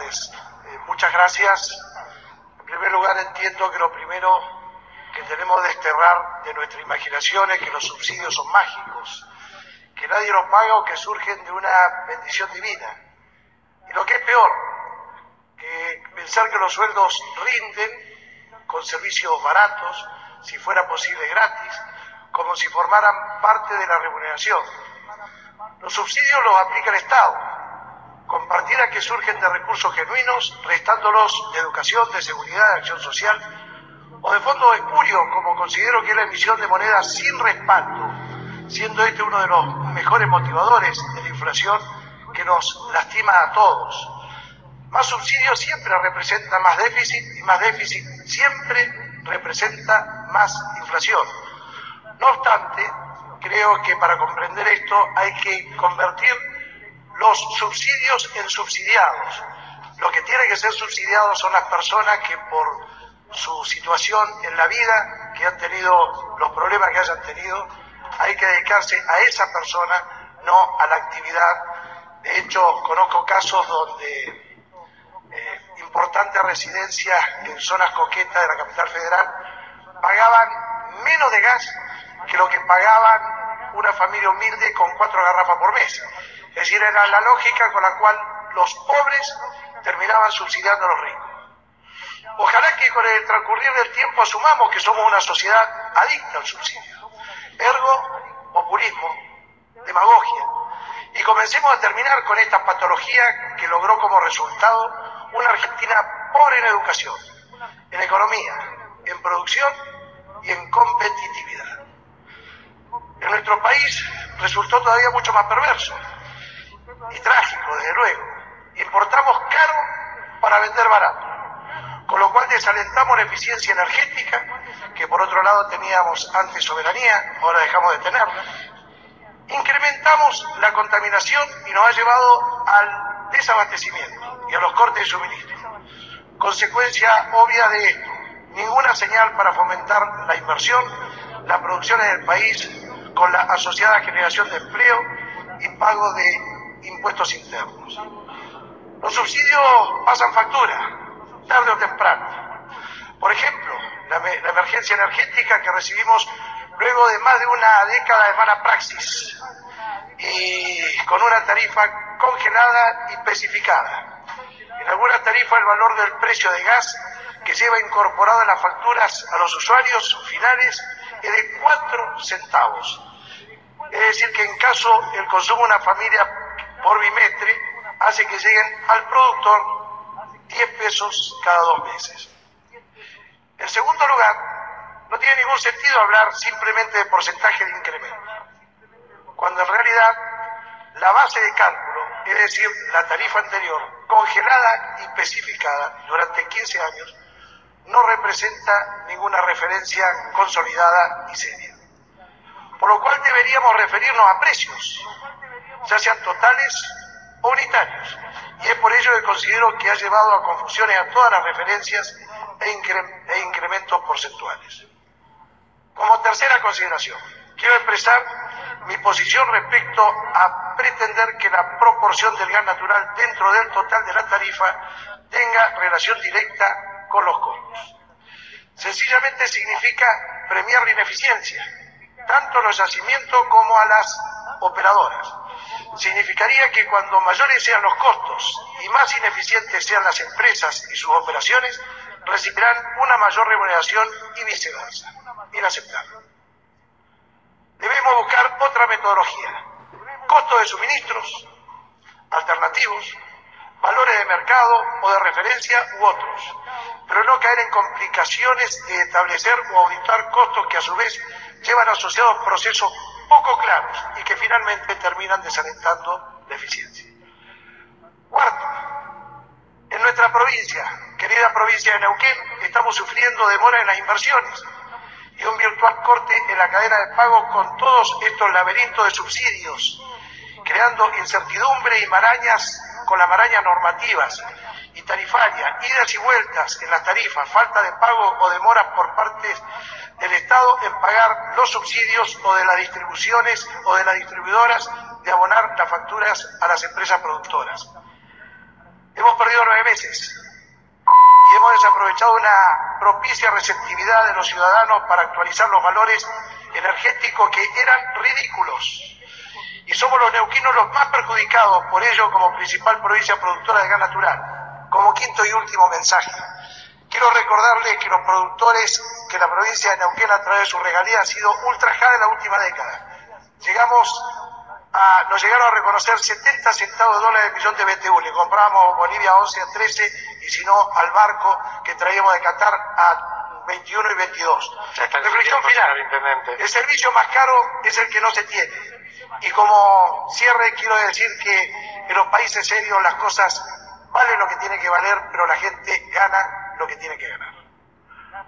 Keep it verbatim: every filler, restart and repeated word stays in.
tardes. Eh, muchas gracias. En primer lugar, entiendo que lo primero que tenemos que desterrar de nuestra imaginación es que los subsidios son mágicos, que nadie los paga o que surgen de una bendición divina. Y lo que es peor, que pensar que los sueldos rinden con servicios baratos, si fuera posible gratis, como si formaran parte de la remuneración. Los subsidios los aplica el Estado, con partidas que surgen de recursos genuinos, restándolos de educación, de seguridad, de acción social, o de fondos espurios, como considero que es la emisión de monedas sin respaldo, siendo este uno de los mejores motivadores de la inflación que nos lastima a todos. Más subsidios siempre representa más déficit, y más déficit siempre representa más inflación. No obstante, creo que para comprender esto hay que convertir los subsidios en subsidiados. Lo que tiene que ser subsidiado son las personas que por su situación en la vida, que han tenido los problemas que hayan tenido, hay que dedicarse a esa persona, no a la actividad. De hecho, conozco casos donde eh, importantes residencias en zonas coquetas de la capital federal pagaban menos de gas que lo que pagaban una familia humilde con cuatro garrafas por mes. Es decir, era la lógica con la cual los pobres terminaban subsidiando a los ricos. Ojalá que con el transcurrir del tiempo asumamos que somos una sociedad adicta al subsidio. Ergo, populismo, demagogia. Y comencemos a terminar con esta patología que logró como resultado una Argentina pobre en educación, en economía, en producción y en competitividad. En nuestro país resultó todavía mucho más perverso y trágico, desde luego. Importamos caro para vender barato, con lo cual desalentamos la eficiencia energética, que por otro lado teníamos antes soberanía, ahora dejamos de tenerla. Incrementamos la contaminación y nos ha llevado al desabastecimiento y a los cortes de suministro. Consecuencia obvia de esto, ninguna señal para fomentar la inversión, la producción en el país, con la asociada generación de empleo y pago de impuestos internos. Los subsidios pasan factura, tarde o temprano. Por ejemplo, la, la emergencia energética que recibimos luego de más de una década de mala praxis y con una tarifa congelada y especificada. En algunas tarifas el valor del precio de gas que lleva incorporado en las facturas a los usuarios finales es de cuatro centavos. Es decir, que en caso el consumo de una familia por bimestre hace que lleguen al productor diez pesos cada dos meses. En segundo lugar, no tiene ningún sentido hablar simplemente de porcentaje de incremento, cuando en realidad la base de cálculo, es decir, la tarifa anterior, congelada y especificada durante quince años, no representa ninguna referencia consolidada y seria. Por lo cual deberíamos referirnos a precios, ya sean totales o unitarios, y es por ello que considero que ha llevado a confusiones a todas las referencias e, incre e incrementos porcentuales. Como tercera consideración, quiero expresar mi posición respecto a pretender que la proporción del gas natural dentro del total de la tarifa tenga relación directa con los costos. Sencillamente significa premiar la ineficiencia, tanto a los yacimientos como a las operadoras. Significaría que cuando mayores sean los costos y más ineficientes sean las empresas y sus operaciones, recibirán una mayor remuneración y viceversa. Inaceptable. Debemos buscar otra metodología, costos de suministros alternativos, valores de mercado o de referencia u otros, pero no caer en complicaciones de establecer o auditar costos que a su vez llevan asociados procesos poco claros y que finalmente terminan desalentando la eficiencia. Cuarto, en nuestra provincia, querida provincia de Neuquén, estamos sufriendo demora en las inversiones y un virtual corte en la cadena de pago con todos estos laberintos de subsidios, creando incertidumbre y marañas con las marañas normativas y tarifarias, idas y vueltas en las tarifas, falta de pago o demoras por parte del Estado en pagar los subsidios o de las distribuciones o de las distribuidoras de abonar las facturas a las empresas productoras. Hemos perdido nueve meses y hemos desaprovechado una propicia receptividad de los ciudadanos para actualizar los valores energéticos que eran ridículos. Y somos los neuquinos los más perjudicados por ello como principal provincia productora de gas natural. Como quinto y último mensaje, quiero recordarles que los productores, que la provincia de Neuquén a través de su regalía ha sido ultrajada en la última década. Llegamos a, nos llegaron a reconocer setenta centavos de dólar de millón de B T U, le comprábamos Bolivia a once, a trece y si no al barco que traíamos de Qatar a veintiuno y veintidós. Reflexión final, el servicio más caro es el que no se tiene. Y como cierre quiero decir que en los países serios las cosas valen lo que tienen que valer, pero la gente gana lo que tiene que ganar.